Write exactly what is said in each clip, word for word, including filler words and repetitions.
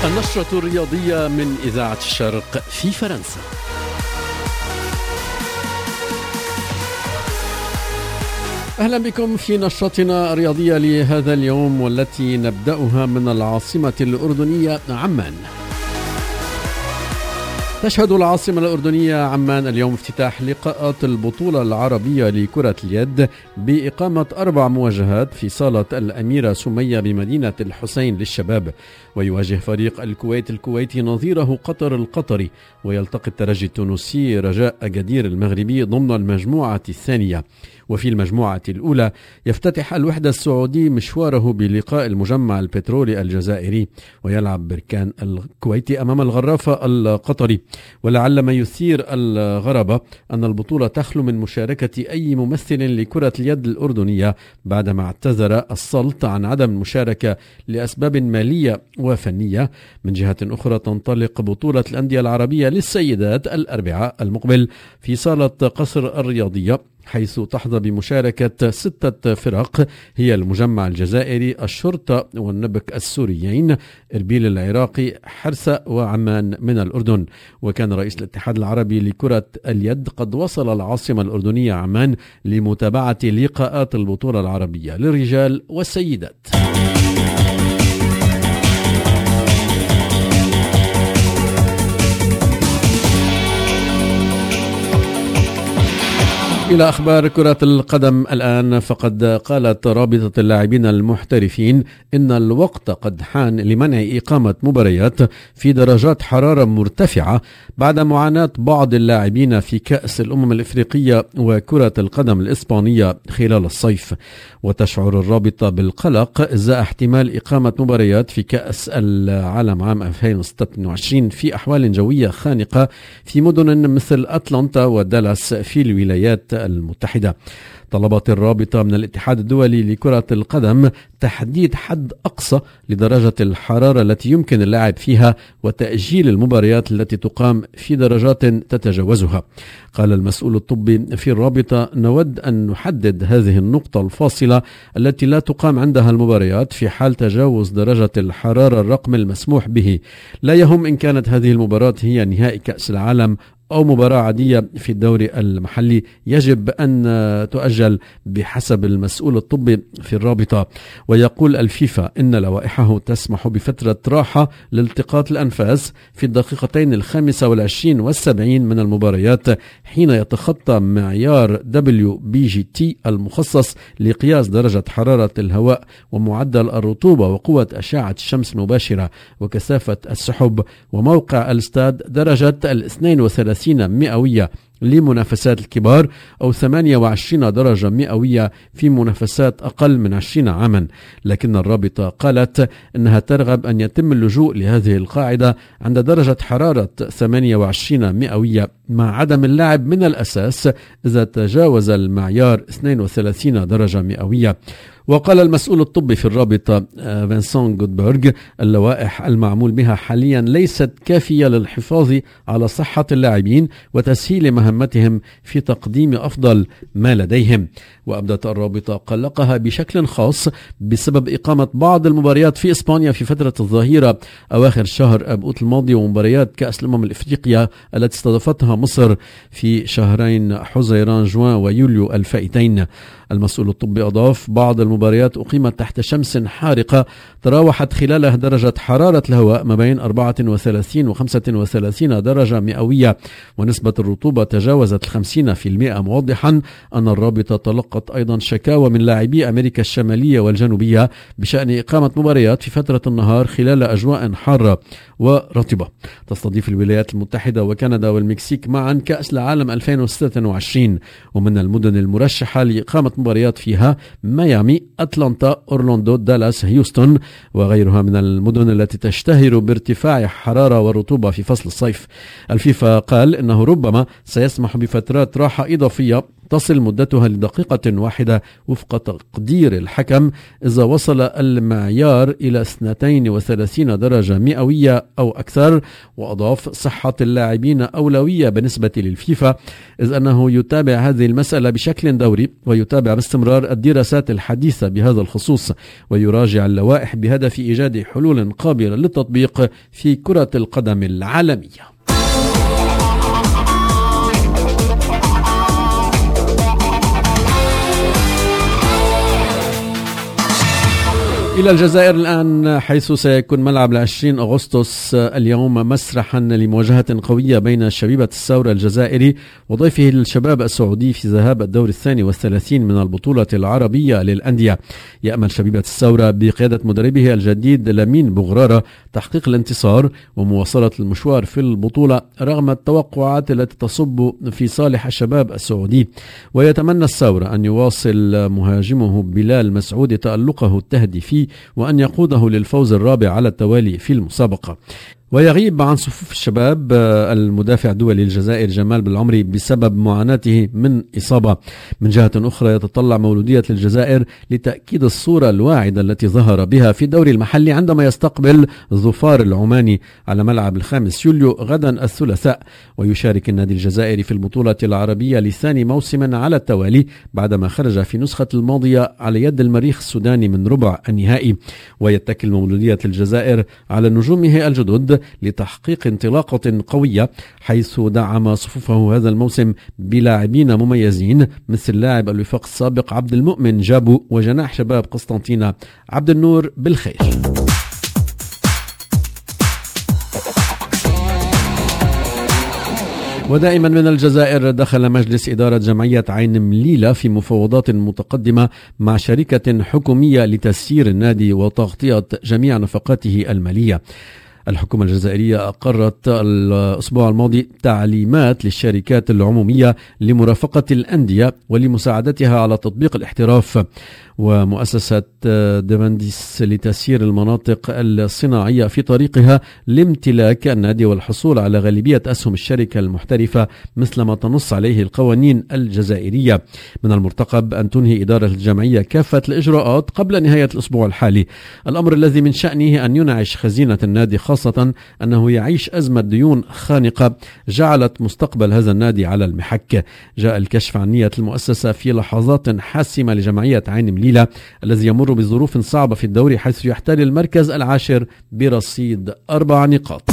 النشرة الرياضية من إذاعة الشرق في فرنسا. أهلا بكم في نشرتنا الرياضية لهذا اليوم، والتي نبدأها من العاصمة الأردنية عمان. تشهد العاصمة الأردنية عمان اليوم افتتاح لقاءات البطولة العربية لكرة اليد بإقامة أربع مواجهات في صالة الأميرة سمية بمدينة الحسين للشباب، ويواجه فريق الكويت الكويتي نظيره قطر القطري، ويلتقي الترجي التونسي رجاء أجدير المغربي ضمن المجموعة الثانية. وفي المجموعة الأولى يفتتح الوحدة السعودي مشواره بلقاء المجمع البترولي الجزائري، ويلعب بركان الكويتي أمام الغرافة القطري. ولعل ما يثير الغرابة أن البطولة تخلو من مشاركة أي ممثل لكرة اليد الأردنية بعدما اعتذر السلط عن عدم المشاركة لأسباب مالية وفنية. من جهة أخرى تنطلق بطولة الأندية العربية للسيدات الأربعاء المقبل في صالة قصر الرياضية، حيث تحظى بمشاركة ستة فرق هي المجمع الجزائري، الشرطة والنبك السوريين، إربيل العراقي، حرسة وعمان من الأردن. وكان رئيس الاتحاد العربي لكرة اليد قد وصل العاصمة الأردنية عمان لمتابعة لقاءات البطولة العربية للرجال والسيدات. إلى أخبار كرة القدم الآن، فقد قالت رابطة اللاعبين المحترفين إن الوقت قد حان لمنع إقامة مباريات في درجات حرارة مرتفعة بعد معاناة بعض اللاعبين في كأس الأمم الإفريقية وكرة القدم الإسبانية خلال الصيف. وتشعر الرابطة بالقلق إزاء احتمال إقامة مباريات في كأس العالم عام ألفين وستة وعشرين في أحوال جوية خانقة في مدن مثل أتلانتا ودالاس في الولايات المتحدة. طلبت الرابطة من الاتحاد الدولي لكرة القدم تحديد حد أقصى لدرجة الحرارة التي يمكن اللعب فيها وتأجيل المباريات التي تقام في درجات تتجاوزها. قال المسؤول الطبي في الرابطة: نود أن نحدد هذه النقطة الفاصلة التي لا تقام عندها المباريات في حال تجاوز درجة الحرارة الرقم المسموح به. لا يهم إن كانت هذه المباراة هي نهائي كأس العالم أو مباراة عادية في الدوري المحلي، يجب أن تؤجل بحسب المسؤول الطبي في الرابطة. ويقول الفيفا إن لوائحه تسمح بفترة راحة لالتقاط الأنفاس في الدقيقتين الخامسة والعشرين والسبعين من المباريات حين يتخطى معيار دبليو بي جي تي المخصص لقياس درجة حرارة الهواء ومعدل الرطوبة وقوة أشعة الشمس المباشرة وكثافة السحب وموقع الاستاد درجة الاثنين وثلاثين مئوية لمنافسات الكبار أو ثمانية وعشرين درجة مئوية في منافسات أقل من عشرين عاما. لكن الرابطة قالت أنها ترغب أن يتم اللجوء لهذه القاعدة عند درجة حرارة ثمانية وعشرين مئوية مع عدم اللعب من الأساس إذا تجاوز المعيار اثنين وثلاثين درجة مئوية. وقال المسؤول الطبي في الرابطة فينسان جودبرغ: اللوائح المعمول بها حاليا ليست كافية للحفاظ على صحة اللاعبين وتسهيل مهمتهم في تقديم أفضل ما لديهم. وأبدت الرابطة قلقها بشكل خاص بسبب إقامة بعض المباريات في إسبانيا في فترة الظهيرة أواخر شهر أبريل الماضي، ومباريات كأس الأمم الإفريقية التي استضافتها مصر في شهرين حزيران جوان ويوليو الفائتين. المسؤول الطبي أضاف: بعض المباريات أقيمت تحت شمس حارقة تراوحت خلالها درجة حرارة الهواء ما بين أربعة وثلاثين وخمسة وثلاثين درجة مئوية، ونسبة الرطوبة تجاوزت الخمسين في المئة، موضحا أن الرابطة تلقت أيضا شكاوى من لاعبي أمريكا الشمالية والجنوبية بشأن إقامة مباريات في فترة النهار خلال أجواء حارة ورطبة. تستضيف الولايات المتحدة وكندا والمكسيك معا كأس العالم ألفين وستة وعشرين، ومن المدن المرشحة لإقامة مباريات فيها ميامي، أتلانتا، أورلاندو، دالاس، هيوستن وغيرها من المدن التي تشتهر بارتفاع حرارة ورطوبة في فصل الصيف. الفيفا قال إنه ربما سيسمح بفترات راحة إضافية تصل مدتها لدقيقة واحدة وفق تقدير الحكم إذا وصل المعيار إلى اثنتين وثلاثين درجة مئوية أو أكثر. وأضاف صحة اللاعبين أولوية بالنسبة للفيفا، إذ أنه يتابع هذه المسألة بشكل دوري ويتابع باستمرار الدراسات الحديثة بهذا الخصوص ويراجع اللوائح بهدف إيجاد حلول قابلة للتطبيق في كرة القدم العالمية. إلى الجزائر الآن، حيث سيكون ملعب العشرين أغسطس اليوم مسرحا لمواجهة قوية بين شبيبة الثورة الجزائري وضيفه الشباب السعودي في ذهاب الدور الثاني والثلاثين من البطولة العربية للأندية. يأمل شبيبة الثورة بقيادة مدربه الجديد لامين بوغرارة تحقيق الانتصار ومواصلة المشوار في البطولة رغم التوقعات التي تصب في صالح الشباب السعودي. ويتمنى الثورة أن يواصل مهاجمه بلال مسعود تألقه التهديفي وأن يقوده للفوز الرابع على التوالي في المسابقة. ويغيب عن صفوف الشباب المدافع الدولي الجزائر جمال بالعمري بسبب معاناته من إصابة. من جهة أخرى، يتطلع مولودية الجزائر لتأكيد الصورة الواعدة التي ظهر بها في الدوري المحلي عندما يستقبل ظفار العماني على ملعب الخامس يوليو غدا الثلاثاء. ويشارك النادي الجزائري في البطولة العربية لثاني موسم على التوالي بعدما خرج في نسخة الماضية على يد المريخ السوداني من ربع النهائي. ويتكل مولودية الجزائر على نجومه الجدد لتحقيق انطلاقة قوية، حيث دعم صفوفه هذا الموسم بلاعبين مميزين مثل لاعب الوفاق السابق عبد المؤمن جابو وجناح شباب قسطنطينة عبد النور بالخير. ودائما من الجزائر، دخل مجلس إدارة جمعية عين مليلة في مفاوضات متقدمة مع شركة حكومية لتسيير النادي وتغطية جميع نفقاته المالية. الحكومة الجزائرية أقرت الأسبوع الماضي تعليمات للشركات العمومية لمرافقة الأندية ولمساعدتها على تطبيق الاحتراف. ومؤسسة ديفانديس لتسيير المناطق الصناعية في طريقها لامتلاك النادي والحصول على غالبية أسهم الشركة المحترفة مثل ما تنص عليه القوانين الجزائرية. من المرتقب أن تنهي إدارة الجمعية كافة الإجراءات قبل نهاية الأسبوع الحالي، الأمر الذي من شأنه أن ينعش خزينة النادي، خاصة أنه يعيش أزمة ديون خانقة جعلت مستقبل هذا النادي على المحك. جاء الكشف عن نية المؤسسة في لحظات حاسمة لجمعية عين مليلة الذي يمر بظروف صعبة في الدوري، حيث يحتل المركز العاشر برصيد أربع نقاط.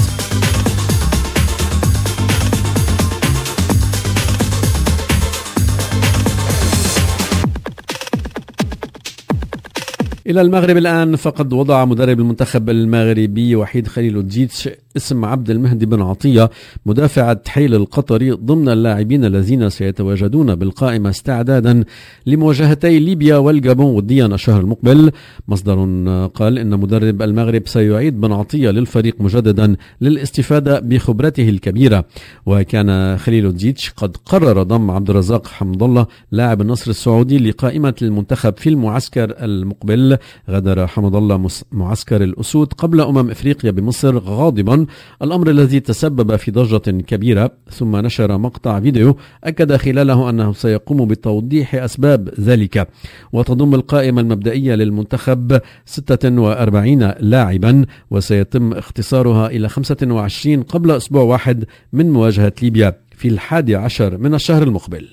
إلى المغرب الآن، فقد وضع مدرب المنتخب المغربي وحيد خليل الدجيتش اسم عبد المهدي بن عطية مدافع التحيل القطري ضمن اللاعبين الذين سيتواجدون بالقائمة استعدادا لمواجهتي ليبيا والجابون وديا الشهر المقبل. مصدر قال إن مدرب المغرب سيعيد بن عطية للفريق مجددا للاستفادة بخبرته الكبيرة. وكان خليل الدجيتش قد قرر ضم عبد الرزاق حمد الله لاعب النصر السعودي لقائمة المنتخب في المعسكر المقبل. غادر حمد الله معسكر الأسود قبل أمم إفريقيا بمصر غاضبا، الأمر الذي تسبب في ضجة كبيرة، ثم نشر مقطع فيديو أكد خلاله أنه سيقوم بتوضيح أسباب ذلك. وتضم القائمة المبدئية للمنتخب ستة وأربعين لاعبا، وسيتم اختصارها إلى خمسة وعشرين قبل أسبوع واحد من مواجهة ليبيا في الحادي عشر من الشهر المقبل.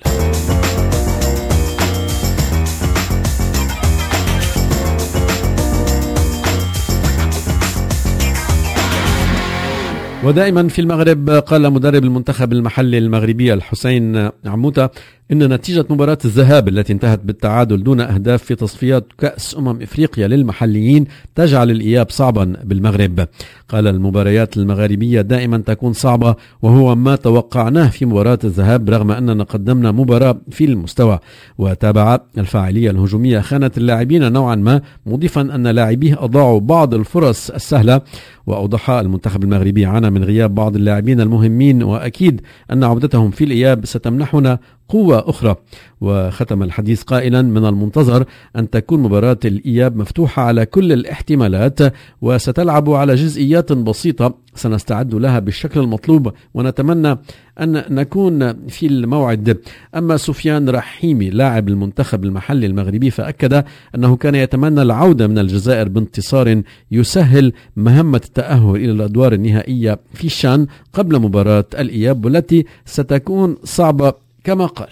ودائما في المغرب، قال مدرب المنتخب المحلي المغربي الحسين عموتة إن نتيجة مباراة الذهاب التي انتهت بالتعادل دون أهداف في تصفيات كأس أمم إفريقيا للمحليين تجعل الإياب صعبا بالمغرب. قال المباريات المغاربية دائما تكون صعبة، وهو ما توقعناه في مباراة الذهاب رغم أننا قدمنا مباراة في المستوى. وتابع الفاعلية الهجومية خانت اللاعبين نوعا ما، مضيفا أن لاعبيه أضاعوا بعض الفرص السهلة. وأوضح المنتخب المغربي عانى من غياب بعض اللاعبين المهمين، وأكيد أن عودتهم في الإياب ستمنحنا قوة أخرى. وختم الحديث قائلا: من المنتظر أن تكون مباراة الإياب مفتوحة على كل الاحتمالات، وستلعب على جزئيات بسيطة سنستعد لها بالشكل المطلوب، ونتمنى أن نكون في الموعد. أما سفيان رحيمي لاعب المنتخب المحلي المغربي فأكد أنه كان يتمنى العودة من الجزائر بانتصار يسهل مهمة التأهل إلى الأدوار النهائية في الشان قبل مباراة الإياب، والتي ستكون صعبة كما قال.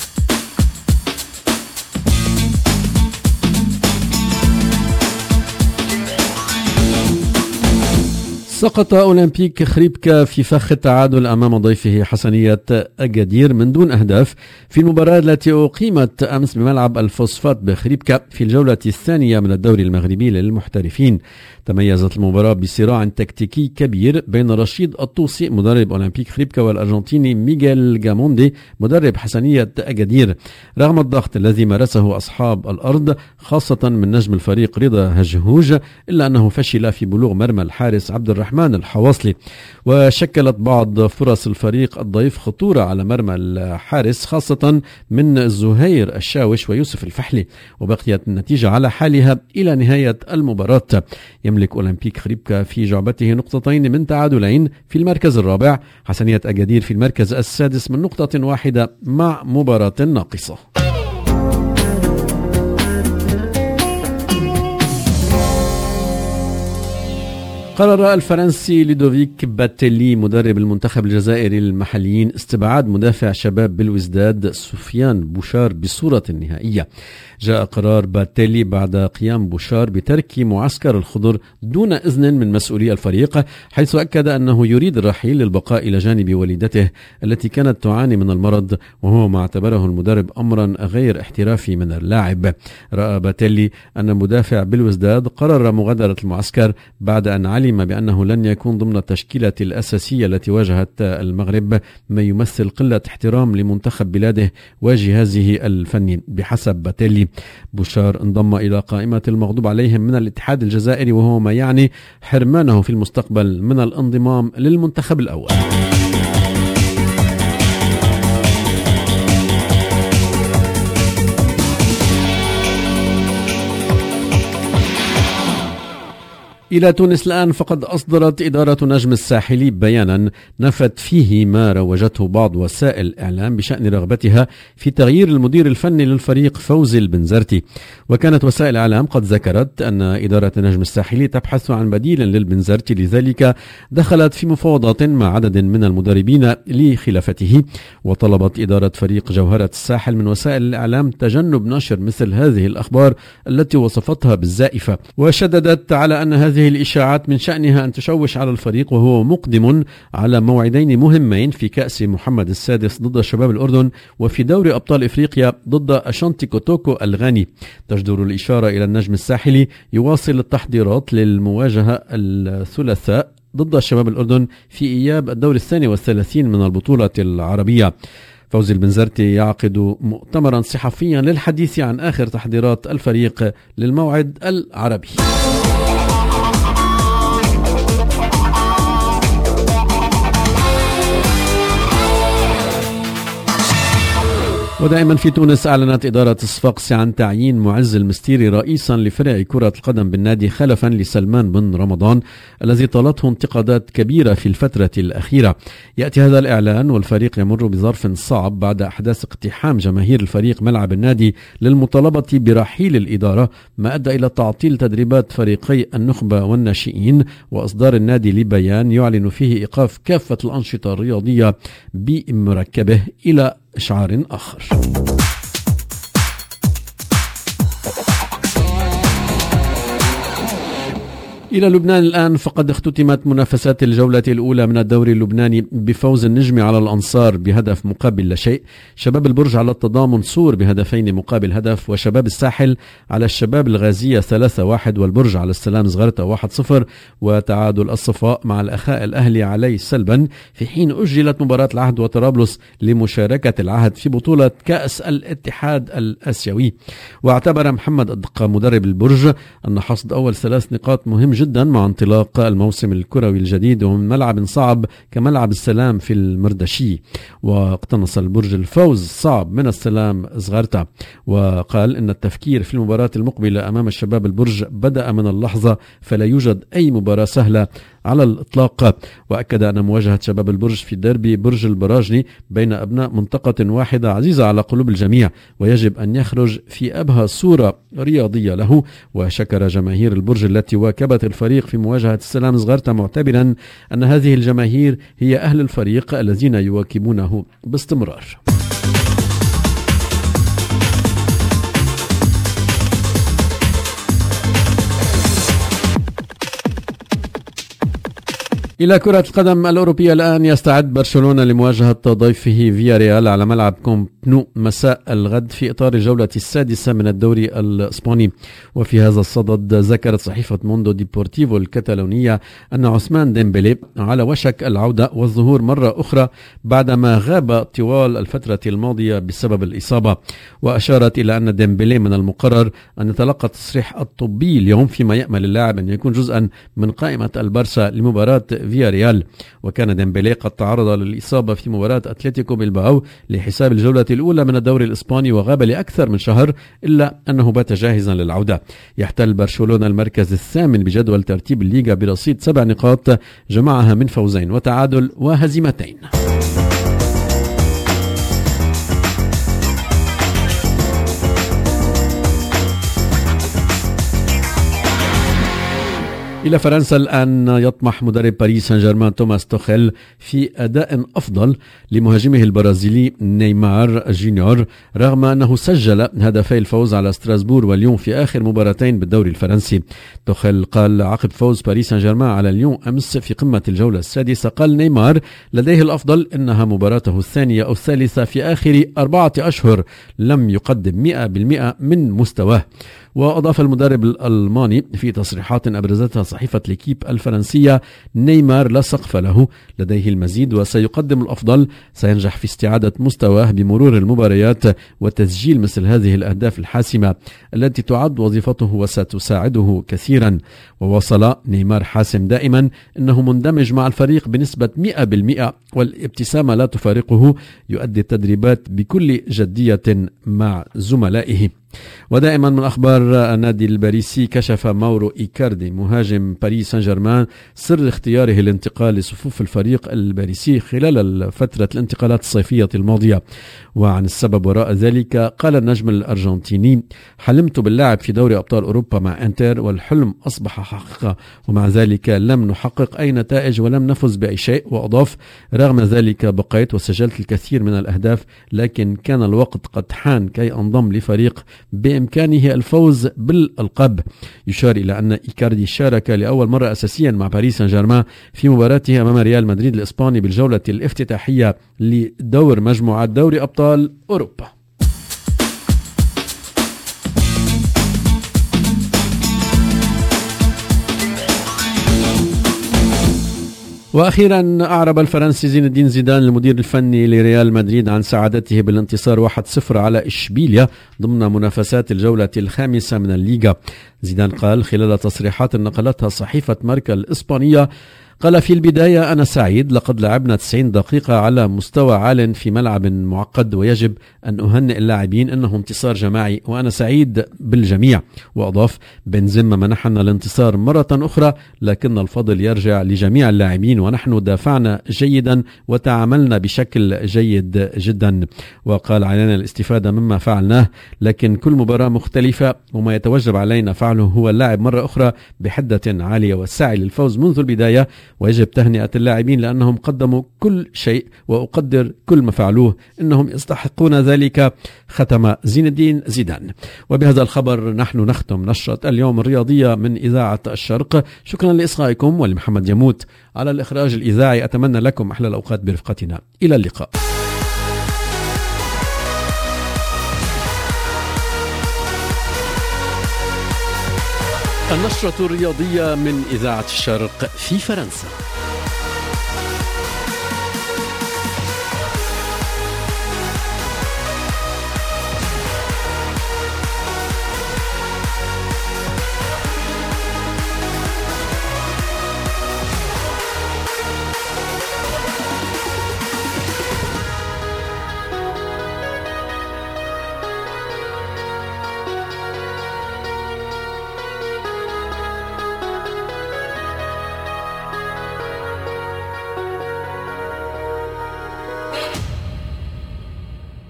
سقط أولمبيك خريبكا في فخ التعادل أمام ضيفه حسنية أكادير من دون أهداف في المباراة التي أقيمت أمس بملعب الفوسفات بخريبكا في الجولة الثانية من الدوري المغربي للمحترفين. تميزت المباراة بصراع تكتيكي كبير بين رشيد الطوسي مدرب أولمبيك خريبكا والأرجنتيني ميغيل جاموندي مدرب حسنية أكادير، رغم الضغط الذي مارسه أصحاب الأرض خاصة من نجم الفريق رضا هجهوج، إلا أنه فشل في بلوغ مرمى الحارس عبد الرحمن الحواصلي. وشكلت بعض فرص الفريق الضيف خطورة على مرمى الحارس خاصة من زهير الشاوش ويوسف الفحلي، وبقيت النتيجة على حالها إلى نهاية المباراة. يملك أولمبيك خريبكا في جعبته نقطتين من تعادلين في المركز الرابع، حسنية أكادير في المركز السادس من نقطة واحدة مع مباراة ناقصة. قرر الفرنسي لودوفيك باتيلي مدرب المنتخب الجزائري للمحليين استبعاد مدافع شباب بالوزداد سفيان بوشار بصورة نهائية. جاء قرار باتيلي بعد قيام بوشار بترك معسكر الخضر دون إذن من مسؤولي الفريق، حيث أكد أنه يريد الرحيل للبقاء إلى جانب والدته التي كانت تعاني من المرض، وهو ما اعتبره المدرب أمرا غير احترافي من اللاعب. رأى باتيلي أن مدافع بالوزداد قرر مغادرة المعسكر بعد أن علم بأنه لن يكون ضمن التشكيلة الأساسية التي واجهت المغرب، ما يمثل قلة احترام لمنتخب بلاده وجهازه الفني. بحسب باتيلي، بوشار انضم إلى قائمة المغضوب عليهم من الاتحاد الجزائري، وهو ما يعني حرمانه في المستقبل من الانضمام للمنتخب الأول. إلى تونس الآن، فقد أصدرت إدارة نجم الساحلي بيانا نفت فيه ما روجته بعض وسائل الإعلام بشأن رغبتها في تغيير المدير الفني للفريق فوزي البنزرتي. وكانت وسائل الإعلام قد ذكرت أن إدارة نجم الساحلي تبحث عن بديل للبنزرتي، لذلك دخلت في مفاوضات مع عدد من المدربين لخلافته. وطلبت إدارة فريق جوهرة الساحل من وسائل الإعلام تجنب نشر مثل هذه الأخبار التي وصفتها بالزائفة، وشددت على أن هذه هذه الإشاعات من شأنها أن تشوش على الفريق، وهو مقدم على موعدين مهمين في كأس محمد السادس ضد شباب الأردن، وفي دوري أبطال إفريقيا ضد أشانتي كوتوكو الغاني. تجدر الإشارة إلى النجم الساحلي يواصل التحضيرات للمواجهة الثلاثاء ضد شباب الأردن في إياب الدور الثاني والثلاثين من البطولة العربية. فوزي البنزرتي يعقد مؤتمرا صحفيا للحديث عن آخر تحضيرات الفريق للموعد العربي. ودائما في تونس، أعلنت إدارة الصفاقسي عن تعيين معز المستيري رئيسا لفرع كرة القدم بالنادي خلفا لسلمان بن رمضان الذي طالته انتقادات كبيرة في الفترة الأخيرة. يأتي هذا الإعلان والفريق يمر بظرف صعب بعد أحداث اقتحام جماهير الفريق ملعب النادي للمطالبة برحيل الإدارة، ما أدى إلى تعطيل تدريبات فريقي النخبة والناشئين، وإصدار النادي لبيان يعلن فيه إيقاف كافة الأنشطة الرياضية بمركبه إلى إشعار آخر. إلى لبنان الآن، فقد اختتمت منافسات الجولة الأولى من الدوري اللبناني بفوز النجم على الأنصار بهدف مقابل لا شيء، شباب البرج على التضامن صور بهدفين مقابل هدف، وشباب الساحل على الشباب الغازية ثلاثة واحد، والبرج على السلام زغرته واحد صفر، وتعادل الصفاء مع الأخاء الأهلي علي سلبا، في حين أجلت مباراة العهد وطرابلس لمشاركة العهد في بطولة كأس الاتحاد الآسيوي. واعتبر محمد الدقة مدرب البرج أن حصد أول ثلاث نقاط مهم جدا مع انطلاق الموسم الكروي الجديد ومن ملعب صعب كملعب السلام في المردشي، واقتنص البرج الفوز صعب من السلام زغارتا. وقال إن التفكير في المباراة المقبلة أمام الشباب البرج بدأ من اللحظة، فلا يوجد أي مباراة سهلة على الإطلاق. وأكد أن مواجهة شباب البرج في ديربي برج البراجني بين أبناء منطقة واحدة عزيزة على قلوب الجميع، ويجب أن يخرج في أبهى صورة رياضية له. وشكر جماهير البرج التي واكبت الفريق في مواجهة السلام زغارتا، معتبرا أن هذه الجماهير هي أهل الفريق الذين يواكبونه باستمرار. إلى كرة القدم الأوروبية الآن. يستعد برشلونة لمواجهة ضيفه فيا ريال على ملعب كومب نو مساء الغد في إطار الجولة السادسة من الدوري الإسباني. وفي هذا الصدد ذكرت صحيفة موندو ديبورتيفو الكتالونية أن عثمان ديمبلي على وشك العودة والظهور مرة أخرى بعدما غاب طوال الفترة الماضية بسبب الإصابة. وأشارت إلى أن ديمبلي من المقرر أن يتلقى التصريح الطبي اليوم، فيما يأمل اللاعب أن يكون جزءا من قائمة البارسا لمباراة فيا ريال. وكان ديمبلي قد تعرض للإصابة في مباراة أتلتيكو بلباو لحساب الجولة الأولى من الدوري الإسباني وغاب لأكثر من شهر، إلا أنه بات جاهزا للعودة. يحتل برشلونة المركز الثامن بجدول ترتيب الليغا برصيد سبع نقاط جمعها من فوزين وتعادل وهزيمتين. إلى فرنسا الآن. يطمح مدرب باريس سان جيرمان توماس توخيل في أداء أفضل لمهاجمه البرازيلي نيمار جونيور، رغم أنه سجل هدفي الفوز على ستراسبور واليون في آخر مباراتين بالدوري الفرنسي. توخيل قال عقب فوز باريس سان جيرمان على اليون أمس في قمة الجولة السادسة، قال نيمار لديه الأفضل، إنها مباراته الثانية أو الثالثة في آخر أربعة أشهر، لم يقدم مئة بالمئة من مستواه. وأضاف المدرب الألماني في تصريحات أبرزتها صحيفة ليكيب الفرنسية: نيمار لا سقف له، لديه المزيد وسيقدم الأفضل، سينجح في استعادة مستواه بمرور المباريات وتسجيل مثل هذه الأهداف الحاسمة التي تعد وظيفته وستساعده كثيرا. ووصل نيمار حاسم دائما، إنه مندمج مع الفريق بنسبة مئة بالمئة والابتسامة لا تفارقه، يؤدي التدريبات بكل جدية مع زملائه. ودائما من أخبار النادي الباريسي، كشف ماورو إيكاردي مهاجم باريس سان جيرمان سر اختياره الانتقال لصفوف الفريق الباريسي خلال فترة الانتقالات الصيفية الماضية. وعن السبب وراء ذلك قال النجم الأرجنتيني: حلمت باللعب في دوري أبطال أوروبا مع انتر، والحلم أصبح حقيقة، ومع ذلك لم نحقق أي نتائج ولم نفز بأي شيء. وأضاف: رغم ذلك بقيت وسجلت الكثير من الأهداف، لكن كان الوقت قد حان كي أنضم لفريق بإمكانه الفوز بالألقاب. يشار إلى أن إيكاردي شارك لأول مرة أساسيا مع باريس سان جيرمان في مباراته أمام ريال مدريد الإسباني بالجولة الافتتاحية لدور مجموعات دوري أبطال أوروبا. وأخيرا أعرب الفرنسي زين الدين زيدان المدير الفني لريال مدريد عن سعادته بالانتصار واحد صفر على إشبيليا ضمن منافسات الجولة الخامسة من الليغا. زيدان قال خلال تصريحات نقلتها صحيفة ماركا الإسبانية، قال: في البداية أنا سعيد، لقد لعبنا تسعين دقيقة على مستوى عال في ملعب معقد، ويجب أن أهنئ اللاعبين، إنه انتصار جماعي وأنا سعيد بالجميع. وأضاف: بنزيما منحنا الانتصار مرة أخرى، لكن الفضل يرجع لجميع اللاعبين، ونحن دافعنا جيدا وتعاملنا بشكل جيد جدا. وقال: علينا الاستفادة مما فعلناه، لكن كل مباراة مختلفة، وما يتوجب علينا فعله هو اللعب مرة أخرى بحدة عالية والسعي للفوز منذ البداية، ويجب تهنئة اللاعبين لأنهم قدموا كل شيء، وأقدر كل ما فعلوه، إنهم يستحقون ذلك. ختم زين الدين زيدان. وبهذا الخبر نحن نختم نشرة اليوم الرياضية من إذاعة الشرق. شكرا لإصغائكم، ولمحمد يموت على الإخراج الإذاعي. أتمنى لكم أحلى الأوقات برفقتنا. إلى اللقاء. النشرة الرياضية من إذاعة الشرق في فرنسا.